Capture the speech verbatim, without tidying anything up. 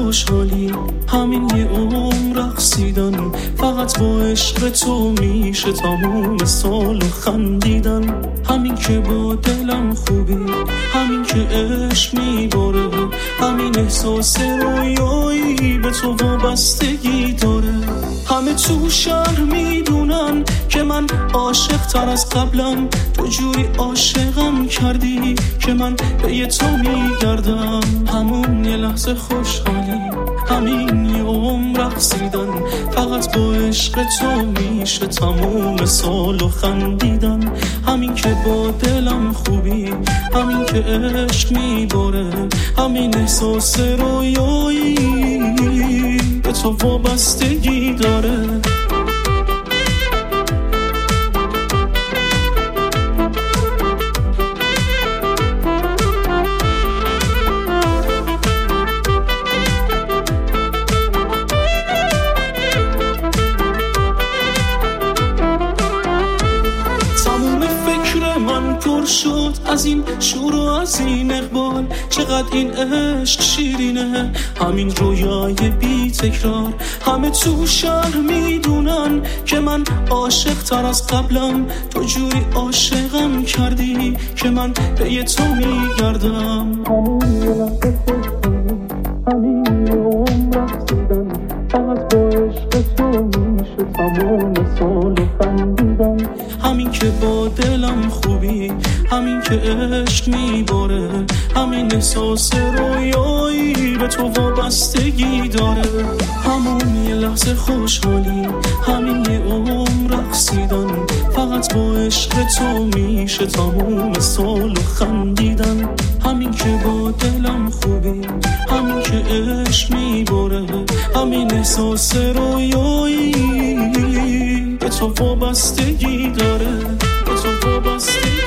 خوشحالی، همین یه عمر رقصیدن، فقط با عشق تو میشه تموم سال خندیدن. همین که با دلم خوبی، همین که عشق میباره، همین احساس رویایی به تو وابستگی داره. همه تو شهر میدونن که من عاشق تر از قبلم، تو جوری عاشقم کردی که من به یه تو میگردم. همون یه لحظه خوشحالی، همین یه عمر رقصیدن، فقط با عشق تو میشه تموم سال و خندیدن. همین که با دلم خوبی، همین که عشق میباره، همین احساس رویایی به تو وابستگی داره. پر شد از این شور و از این اقبال، چقدر این عشق شیرینه، همین رویای بی تکرار. همه تو شهر میدونن که من عاشق تر از قبلم، تو جوری عاشقم کردی که من به یه تو میگردم. همین یه لحظه خوشحالی، همین یه عمر رقصیدن، فقط با عشق تو میشه تمام سال و خندیدن. همین که با دلم خوبی، همین که عشق میباره، همین احساس رویایی به تو وابستگی داره. همون یه لحظه خوشحالی، همین یه عمر رقصیدن، فقط با عشق تو میشه تموم سال و خندیدن. همین که با دلم خوبی، همین که عشق میباره، همین احساس رویایی به تو وابستگی داره، به تو وابستگی